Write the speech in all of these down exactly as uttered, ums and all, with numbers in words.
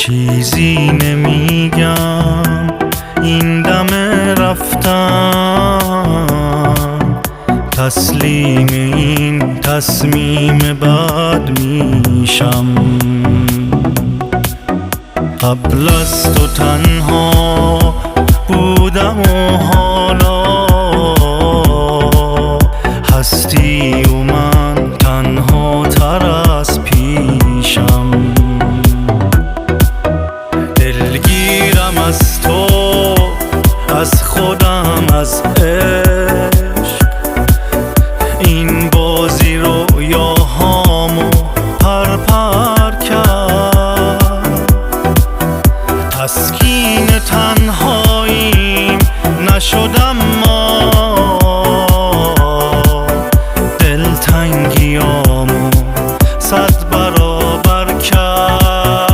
چیزی نمیگم این دم رفتم، تسلیم این تصمیم بد میشم. قبل از تو تنها بودم و حالا هستی و من تنها تر از پیشم. دلگیرم از تو، از خودم، از عشق، این بازی رویاهامو پر پر کرد. تسکین تنهاییم نشدم ما، دلتنگیامو صد برابر کرد.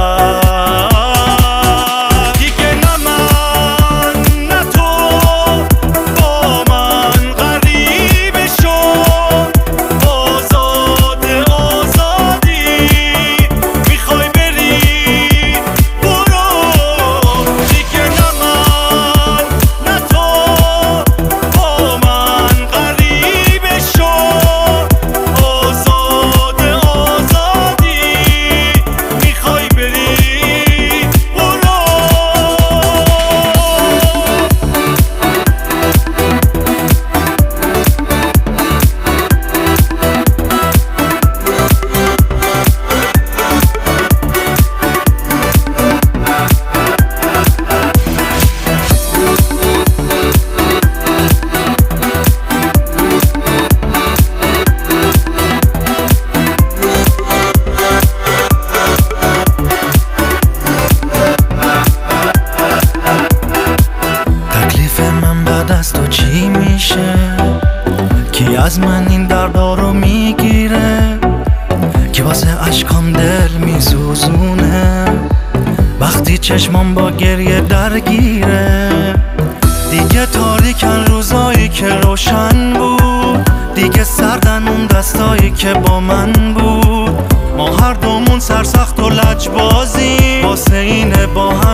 از تو چی میشه؟ کی از من این دردا رو میگیره؟ کی واسه عشقام دل میسوزونه وقتی چشمام با گریه درگیره؟ دیگه تاریکن روزایی که روشن بود، دیگه سردن اون دستایی که با من بود. ما هر دومون سرسخت و لجبازی واسه اینه با هم